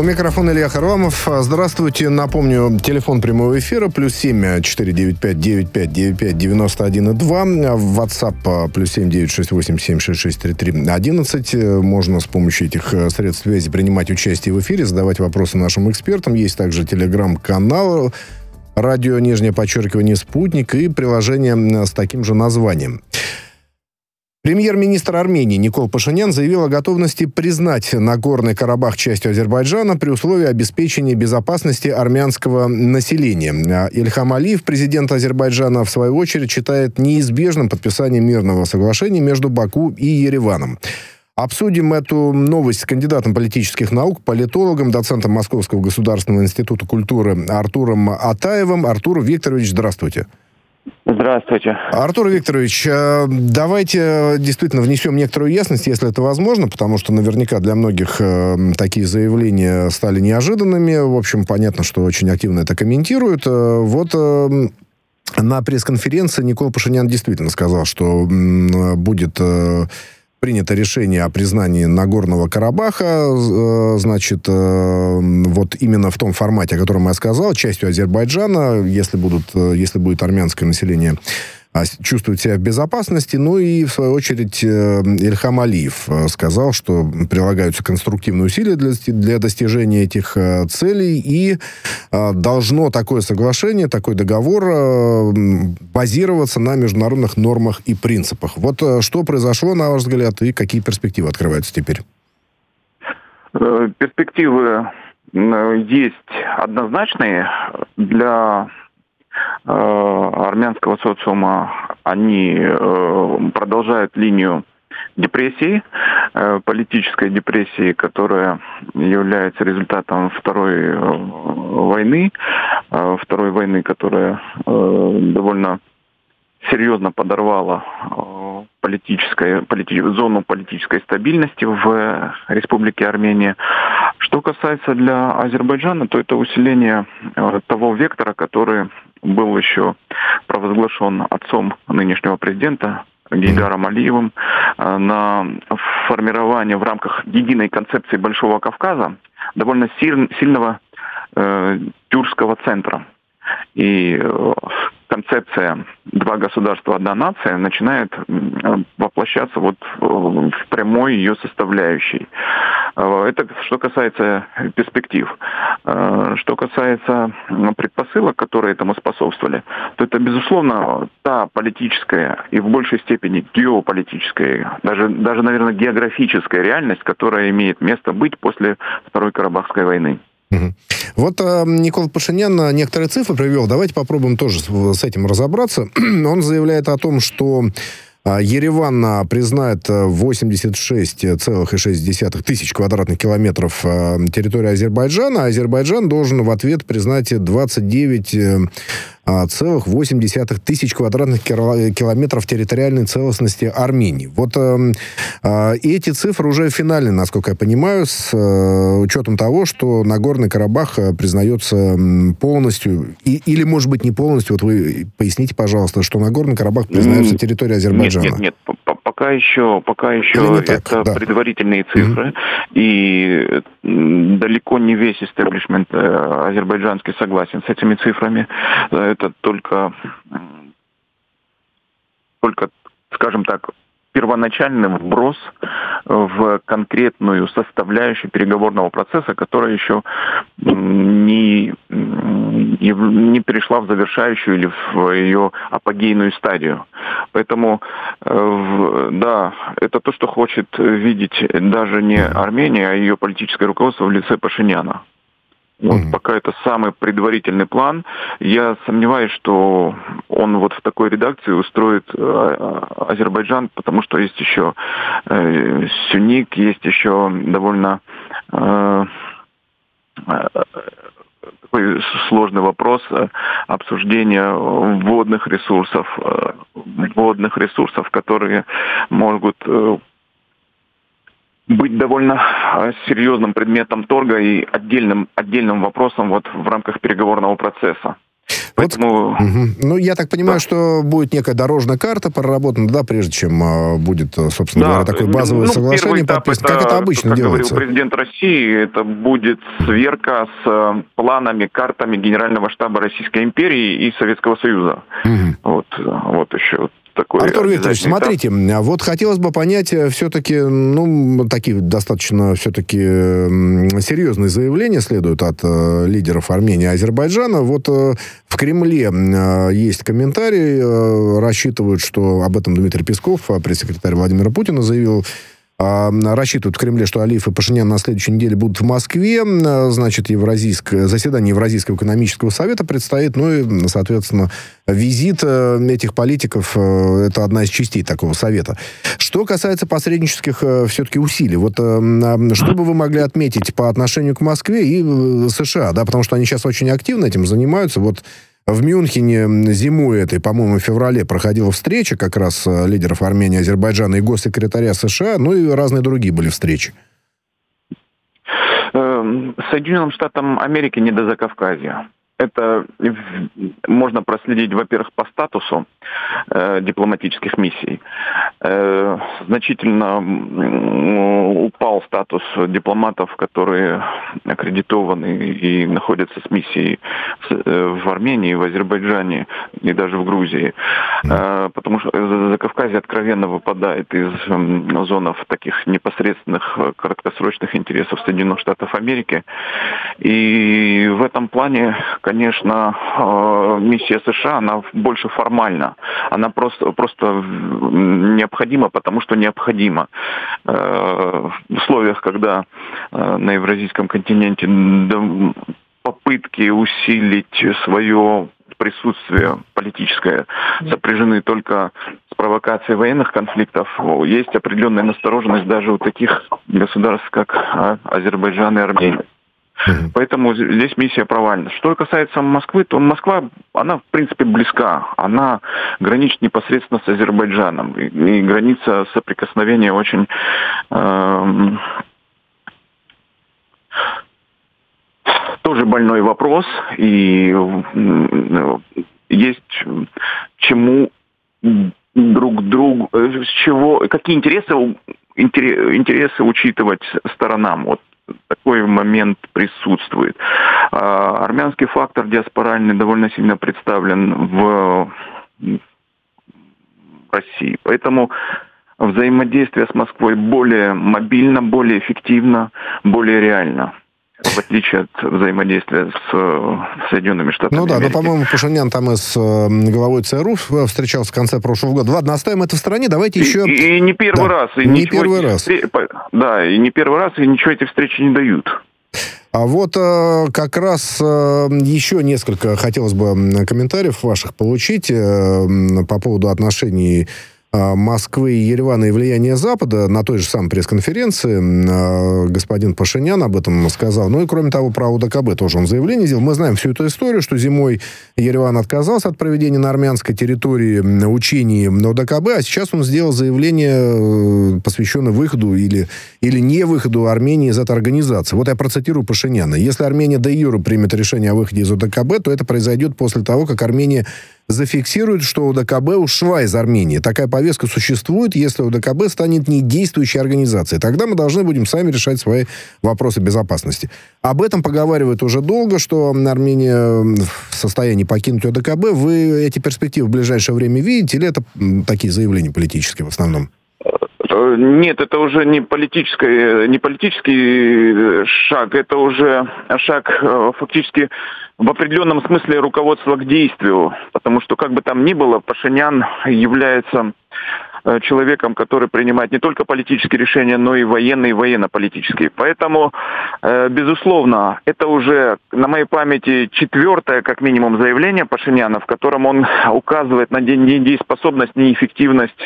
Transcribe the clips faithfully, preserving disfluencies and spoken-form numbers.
У микрофона Илья Харламов. Здравствуйте. Напомню, телефон прямого эфира плюс семь четыре девять пять девять пять девять пять девяносто один и два. WhatsApp плюс семь девять шесть восемь семь шесть шесть три три одиннадцать. Можно с помощью этих средств связи принимать участие в эфире, задавать вопросы нашим экспертам. Есть также телеграм-канал радио, нижнее подчеркивание, «Спутник» и приложение с таким же названием. Премьер-министр Армении Никол Пашинян заявил о готовности признать Нагорный Карабах частью Азербайджана при условии обеспечения безопасности армянского населения. Ильхам Алиев, президент Азербайджана, в свою очередь считает неизбежным подписание мирного соглашения между Баку и Ереваном. Обсудим эту новость с кандидатом политических наук, политологом, доцентом Московского государственного института культуры Артуром Атаевым. Артур Викторович, здравствуйте. Здравствуйте. Артур Викторович, давайте действительно внесем некоторую ясность, если это возможно, потому что наверняка для многих такие заявления стали неожиданными. В общем, понятно, что очень активно это комментируют. Вот на пресс-конференции Никол Пашинян действительно сказал, что будет принято решение о признании Нагорного Карабаха, значит, вот именно в том формате, о котором я сказал, частью Азербайджана, если будут, если будет армянское население чувствовать себя в безопасности. Ну и, в свою очередь, Ильхам Алиев сказал, что прилагаются конструктивные усилия для, для достижения этих целей, и должно такое соглашение, такой договор базироваться на международных нормах и принципах. Вот что произошло, на ваш взгляд, и какие перспективы открываются теперь? Перспективы есть однозначные для армянского социума. Они продолжают линию депрессии, политической депрессии, которая является результатом второй войны, второй войны, которая довольно серьезно подорвала политическое, полити, зону политической стабильности в Республике Армения. Что касается для Азербайджана, то это усиление того вектора, который был еще провозглашен отцом нынешнего президента Гейдаром Алиевым на формирование в рамках единой концепции Большого Кавказа довольно сильного э, тюркского центра. И э, концепция «два государства, одна нация» начинает воплощаться вот в прямой ее составляющей. Это что касается перспектив. Что касается предпосылок, которые этому способствовали, то это, безусловно, та политическая и в большей степени геополитическая, даже, даже, наверное, географическая реальность, которая имеет место быть после Второй Карабахской войны. Вот э, Никол Пашинян некоторые цифры привел. Давайте попробуем тоже с, с этим разобраться. Он заявляет о том, что э, Ереван признает восемьдесят шесть целых шесть десятых тысяч квадратных километров э, территории Азербайджана, а Азербайджан должен в ответ признать двадцать девять целых восемь десятых тысяч квадратных километров территориальной целостности Армении. Вот э, э, эти цифры уже финальны, насколько я понимаю, с э, учетом того, что Нагорный Карабах признается полностью, и, или, может быть, не полностью. Вот вы поясните, пожалуйста, что Нагорный Карабах признается территорией Азербайджана. Нет, нет, нет. Пока еще, пока еще это так, да. предварительные цифры, mm-hmm. и далеко не весь истеблишмент э, азербайджанский согласен с этими цифрами. Это только, только, скажем так, первоначальный вброс в конкретную составляющую переговорного процесса, которая еще не, не перешла в завершающую или в ее апогейную стадию. Поэтому, да, это то, что хочет видеть даже не Армения, а ее политическое руководство в лице Пашиняна. Вот mm-hmm. пока это самый предварительный план. Я сомневаюсь, что он вот в такой редакции устроит э, Азербайджан, потому что есть еще э, Сюник, есть еще довольно э, э, такой сложный вопрос э, обсуждения водных ресурсов, э, водных ресурсов, которые могут э, быть довольно серьезным предметом торга и отдельным, отдельным вопросом вот в рамках переговорного процесса. Поэтому... Вот, угу. Ну, я так понимаю, да. что будет некая дорожная карта проработана, да, прежде чем а, будет, собственно да. говоря, такое базовое ну, соглашение подписано. Это, как это обычно как делается? Как говорил президент России, это будет сверка с планами, картами Генерального штаба Российской империи и Советского Союза. Угу. Вот, вот еще такой. Артур Викторович, смотрите, этап. Вот хотелось бы понять все-таки, ну, такие достаточно все-таки серьезные заявления следуют от э, лидеров Армении и Азербайджана. Вот э, в Кремле э, есть комментарии, э, рассчитывают, что об этом Дмитрий Песков, пресс-секретарь Владимира Путина, заявил. Рассчитывают в Кремле, что Алиев и Пашинян на следующей неделе будут в Москве. Значит, евразийское, заседание Евразийского экономического совета предстоит. Ну и, соответственно, визит этих политиков – это одна из частей такого совета. Что касается посреднических все-таки усилий, вот что бы вы могли отметить по отношению к Москве и США, да, потому что они сейчас очень активно этим занимаются. Вот в Мюнхене зимой этой, по-моему, в феврале проходила встреча как раз лидеров Армении, Азербайджана и госсекретаря США, ну и разные другие были встречи. Соединенным Штатам Америки не до Закавказья. Это можно проследить, во-первых, по статусу э, дипломатических миссий. Э, значительно э, упал статус дипломатов, которые аккредитованы и находятся с миссией в, э, в Армении, в Азербайджане и даже в Грузии. Э, потому что Закавказье откровенно выпадает из э, зон таких непосредственных краткосрочных интересов Соединенных Штатов Америки. И в этом плане, конечно, миссия США, она больше формальна. Она просто, просто необходима, потому что необходима. В условиях, когда на Евразийском континенте попытки усилить свое присутствие политическое сопряжены только с провокацией военных конфликтов, есть определенная настороженность даже у таких государств, как Азербайджан и Армения. Mm-hmm. Поэтому здесь миссия провальна. Что касается Москвы, то Москва, она в принципе близка. Она граничит непосредственно с Азербайджаном. И, и граница соприкосновения очень... Э, тоже больной вопрос. И э, есть чему друг другу... С чего, какие интересы, интересы учитывать сторонам. Вот. Такой момент присутствует. Армянский фактор диаспоральный довольно сильно представлен в России. Поэтому взаимодействие с Москвой более мобильно, более эффективно, более реально. В отличие от взаимодействия с Соединенными Штатами Ну да, Америки. но, по-моему, Пашинян там и с главой ЦРУ встречался в конце прошлого года. Ладно, оставим это в стороне, давайте еще... И, и не первый да, раз. И не первый раз. Встреч... Да, и не первый раз, и ничего эти встречи не дают. А вот э, как раз э, еще несколько хотелось бы комментариев ваших получить э, по поводу отношений Москвы и Еревана и влияние Запада. На той же самой пресс-конференции э, господин Пашинян об этом сказал. Ну и кроме того, про ОДКБ тоже он заявление сделал. Мы знаем всю эту историю, что зимой Ереван отказался от проведения на армянской территории учений ОДКБ, а сейчас он сделал заявление, посвященное выходу или, или не выходу Армении из этой организации. Вот я процитирую Пашиняна. Если Армения де юре примет решение о выходе из ОДКБ, то это произойдет после того, как Армения зафиксирует, что ОДКБ ушла из Армении. Такая повестка существует, если ОДКБ станет недействующей организацией. Тогда мы должны будем сами решать свои вопросы безопасности. Об этом поговаривают уже долго, что Армения в состоянии покинуть ОДКБ. Вы эти перспективы в ближайшее время видите, или это такие заявления политические в основном? Нет, это уже не политический, не политический шаг, это уже шаг фактически в определенном смысле руководства к действию, потому что как бы там ни было, Пашинян является человеком, который принимает не только политические решения, но и военные и военно-политические. Поэтому, безусловно, это уже на моей памяти четвертое, как минимум, заявление Пашиняна, в котором он указывает на недееспособность, неэффективность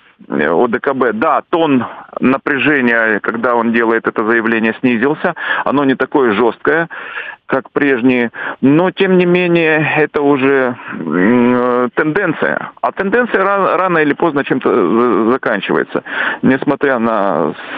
ОДКБ. Да, тон напряжения, когда он делает это заявление, снизился. Оно не такое жесткое, как прежние. Но, тем не менее, это уже э, тенденция. А тенденция рано, рано или поздно чем-то заканчивается. Несмотря на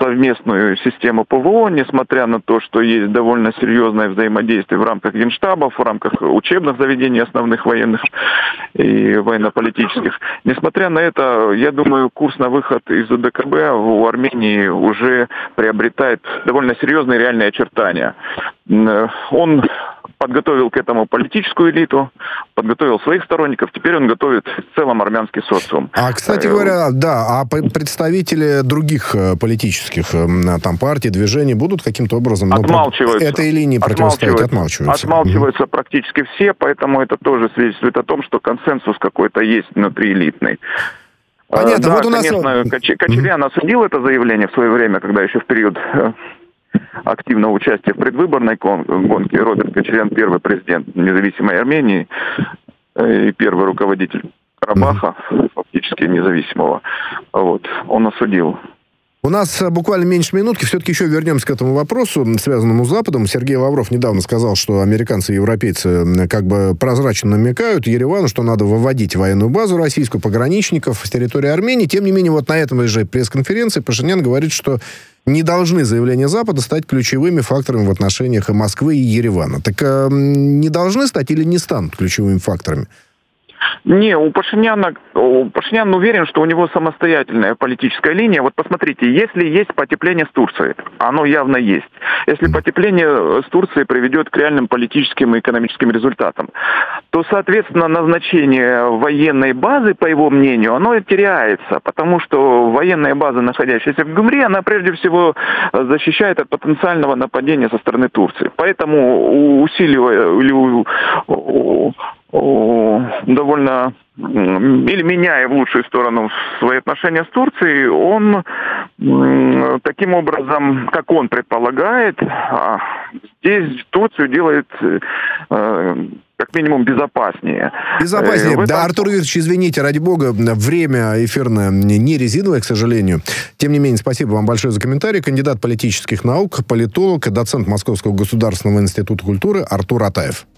совместную систему ПВО, несмотря на то, что есть довольно серьезное взаимодействие в рамках генштабов, в рамках учебных заведений основных военных и военно-политических. Несмотря на это, я думаю, курс на выход из ОДКБ у Армении уже приобретает довольно серьезные реальные очертания. Он подготовил к этому политическую элиту, подготовил своих сторонников, теперь он готовит в целом армянский социум. А, кстати говоря, да, а представители других политических там партий, движений будут каким-то образом отмалчиваются, этой линии противостоять? Отмалчиваются. Отмалчиваются mm-hmm. практически все, поэтому это тоже свидетельствует о том, что консенсус какой-то есть внутриэлитный. Понятно. Да, вот у нас... конечно, Кочарян mm-hmm. осудил это заявление в свое время, когда еще в период активного участия в предвыборной гонке. Роберт Кочарян, первый президент независимой Армении и первый руководитель Карабаха, mm-hmm. фактически независимого. Вот, он осудил. У нас буквально меньше минутки. Все-таки еще вернемся к этому вопросу, связанному с Западом. Сергей Лавров недавно сказал, что американцы и европейцы как бы прозрачно намекают Еревану, что надо выводить военную базу российскую, пограничников с территории Армении. Тем не менее, вот на этом же пресс-конференции Пашинян говорит, что не должны заявления Запада стать ключевыми факторами в отношениях и Москвы, и Еревана. Так э, не должны стать или не станут ключевыми факторами? Не, у Пашиняна, у Пашинян уверен, что у него самостоятельная политическая линия. Вот посмотрите, если есть потепление с Турцией, оно явно есть. Если потепление с Турцией приведет к реальным политическим и экономическим результатам, то, соответственно, назначение военной базы, по его мнению, оно теряется, потому что военная база, находящаяся в Гюмри, она прежде всего защищает от потенциального нападения со стороны Турции. Поэтому усиливая или довольно, или меняя в лучшую сторону свои отношения с Турцией, он таким образом, как он предполагает, здесь Турцию делает как минимум безопаснее. Безопаснее. Этом... Да, Артур Викторович, извините, ради бога, время эфирное не резиновое, к сожалению. Тем не менее, спасибо вам большое за комментарий. Кандидат политических наук, политолог, доцент Московского государственного института культуры Артур Атаев.